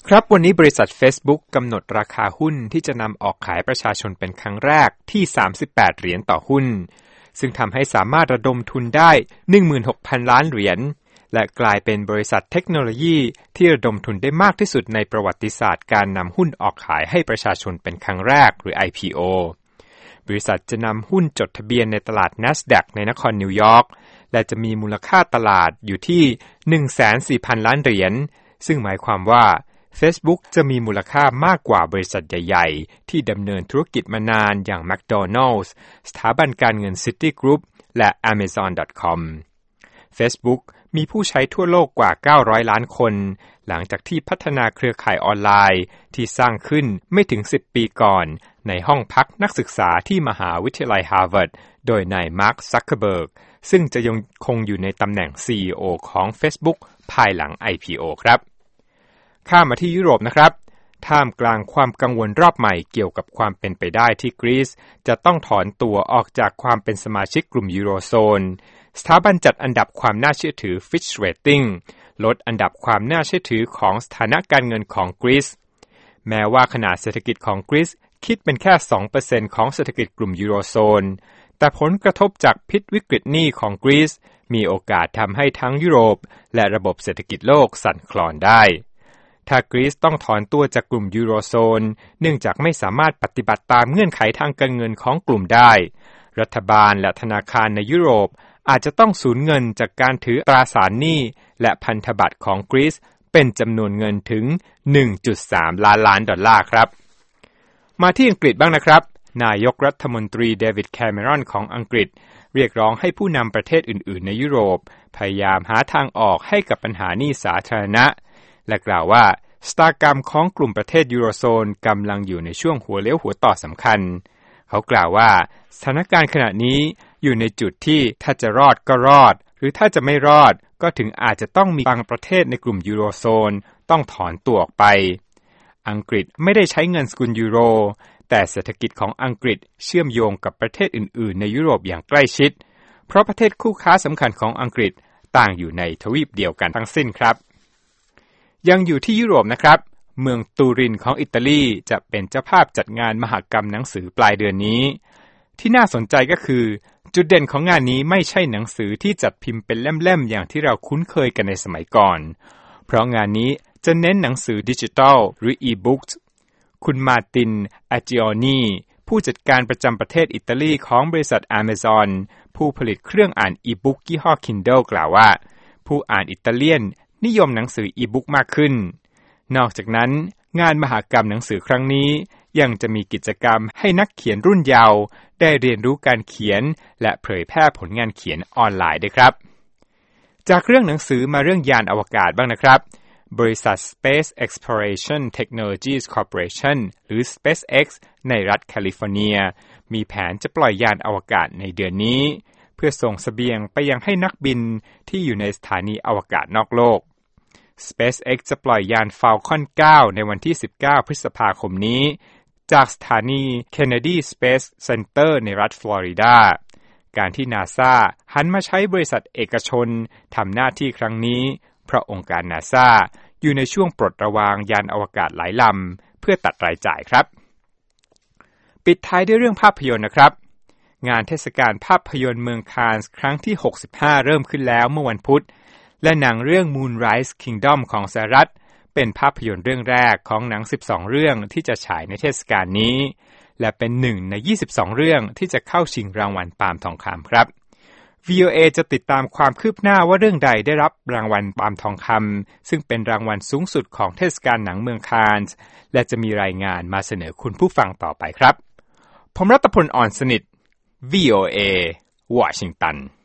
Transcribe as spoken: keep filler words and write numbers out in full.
ครับวันนี้บริษัท Facebook กำหนดราคาหุ้นที่จะนำออกขายประชาชนเป็นครั้งแรกที่สามสิบแปดเหรียญต่อหุ้นซึ่งทำให้สามารถระดมทุนได้ หนึ่งหมื่นหกพัน ล้านเหรียญและกลายเป็นบริษัทเทคโนโลยีที่ระดมทุนได้มากที่สุดในประวัติศาสตร์การนำหุ้นออกขายให้ประชาชนเป็นครั้งแรกหรือ ไอ พี โอ บริษัทจะนำหุ้นจดทะเบียนในตลาด NASDAQ ในนครนิวยอร์กและจะมีมูลค่าตลาดอยู่ที่ หนึ่งแสนสี่พัน ล้านเหรียญซึ่งหมายความว่าFacebook จะมีมูลค่ามากกว่าบริษัทใหญ่ๆที่ดำเนินธุรกิจมานานอย่าง McDonald's สถาบันการเงิน Citigroup และ Amazon ดอท คอม Facebook มีผู้ใช้ทั่วโลกกว่าเก้าร้อยล้านคนหลังจากที่พัฒนาเครือข่ายออนไลน์ที่สร้างขึ้นไม่ถึงสิบปีก่อนในห้องพักนักศึกษาที่มหาวิทยาลัยฮาร์วาร์ดโดยนายมาร์ค ซักเคอร์เบิร์กซึ่งจะยังคงอยู่ในตำแหน่ง ซี อี โอ ของ Facebook ภายหลัง ไอ พี โอ ครับข้ามมาที่ยุโรปนะครับท่ามกลางความกังวลรอบใหม่เกี่ยวกับความเป็นไปได้ที่กรีซจะต้องถอนตัวออกจากความเป็นสมาชิกกลุ่มยูโรโซนสถาบันจัดอันดับความน่าเชื่อถือ Fitch Rating ลดอันดับความน่าเชื่อถือของสถานะการเงินของกรีซแม้ว่าขนาดเศรษฐกิจของกรีซคิดเป็นแค่ สองเปอร์เซ็นต์ ของเศรษฐกิจกลุ่มยูโรโซนแต่ผลกระทบจากพิษวิกฤตหนี้ของกรีซมีโอกาสทำให้ทั้งยุโรปและระบบเศรษฐกิจโลกสั่นคลอนได้ถ้ากรีซต้องถอนตัวจากกลุ่มยูโรโซนเนื่องจากไม่สามารถปฏิบัติตามเงื่อนไขทางการเงินของกลุ่มได้รัฐบาลและธนาคารในยุโรปอาจจะต้องสูญเงินจากการถือตราสารหนี้และพันธบัตรของกรีซเป็นจำนวนเงินถึง หนึ่งจุดสาม ล้านล้านดอลลาร์ครับมาที่อังกฤษบ้างนะครับนายกรัฐมนตรีเดวิดแคเมรอนของอังกฤษเรียกร้องให้ผู้นำประเทศอื่นๆในยุโรปพยายามหาทางออกให้กับปัญหาหนี้สาธารณะและกล่าวว่าชะตากรรมของกลุ่มประเทศยูโรโซนกำลังอยู่ในช่วงหัวเลี้ยวหัวต่อสำคัญเขากล่าวว่าสถานการณ์ขณะนี้อยู่ในจุดที่ถ้าจะรอดก็รอดหรือถ้าจะไม่รอดก็ถึงอาจจะต้องมีบางประเทศในกลุ่มยูโรโซนต้องถอนตัวออกไปอังกฤษไม่ได้ใช้เงินสกุลยูโรแต่เศรษฐกิจของอังกฤษเชื่อมโยงกับประเทศอื่นๆในยุโรปอย่างใกล้ชิดเพราะประเทศคู่ค้าสำคัญของอังกฤษต่างอยู่ในทวีปเดียวกันทั้งสิ้นครับยังอยู่ที่ยุโรปนะครับเมืองตูรินของอิตาลีจะเป็นเจ้าภาพจัดงานมหกรรมหนังสือปลายเดือนนี้ที่น่าสนใจก็คือจุดเด่นของงานนี้ไม่ใช่หนังสือที่จัดพิมพ์เป็นเล่มๆอย่างที่เราคุ้นเคยกันในสมัยก่อนเพราะงานนี้จะเน้นหนังสือดิจิทัลหรือ e-book คุณมาร์ติน อาจิโอนีผู้จัดการประจำประเทศอิตาลีของบริษัท Amazon ผู้ผลิตเครื่องอ่าน e-book ยี่ห้อ Kindle กล่าวว่าผู้อ่านอิตาเลียนนิยมหนังสือ e-book มากขึ้นนอกจากนั้นงานมหกรรมหนังสือครั้งนี้ยังจะมีกิจกรรมให้นักเขียนรุ่นเยาว์ได้เรียนรู้การเขียนและเผยแพร่ผลงานเขียนออนไลน์ด้วยครับจากเรื่องหนังสือมาเรื่องยานอวกาศบ้างนะครับบริษัท Space Exploration Technologies Corporation หรือ SpaceX ในรัฐแคลิฟอร์เนียมีแผนจะปล่อยยานอวกาศในเดือนนี้เพื่อส่งเสบียงไปยังให้นักบินที่อยู่ในสถานีอวกาศนอกโลก SpaceX จะปล่อยยาน Falcon ไนน์ ในวันที่สิบเก้าพฤษภาคมนี้จากสถานี Kennedy Space Center ในรัฐฟลอริดาการที่ NASA หันมาใช้บริษัทเอกชนทำหน้าที่ครั้งนี้เพราะองค์การ NASA อยู่ในช่วงปลดระวางยานอวกาศหลายลำเพื่อตัดรายจ่ายครับปิดท้ายด้วยเรื่องภาพยนตร์นะครับงานเทศกาลภาพยนตร์เมืองคานส์ครั้งที่หกสิบห้าเริ่มขึ้นแล้วเมื่อวันพุธและหนังเรื่อง Moonrise Kingdom ของสหรัฐเป็นภาพยนตร์เรื่องแรกของหนังสิบสองเรื่องที่จะฉายในเทศกาลนี้และเป็นหนึ่งในยี่สิบสองเรื่องที่จะเข้าชิงรางวัลปาล์มทองคำครับ วี โอ เอ จะติดตามความคืบหน้าว่าเรื่องใดได้รับรางวัลปาล์มทองคำซึ่งเป็นรางวัลสูงสุดของเทศกาลหนังเมืองคานส์และจะมีรายงานมาเสนอคุณผู้ฟังต่อไปครับผมรัตพล อ่อนสนิท วี โอ เอ วอชิงตัน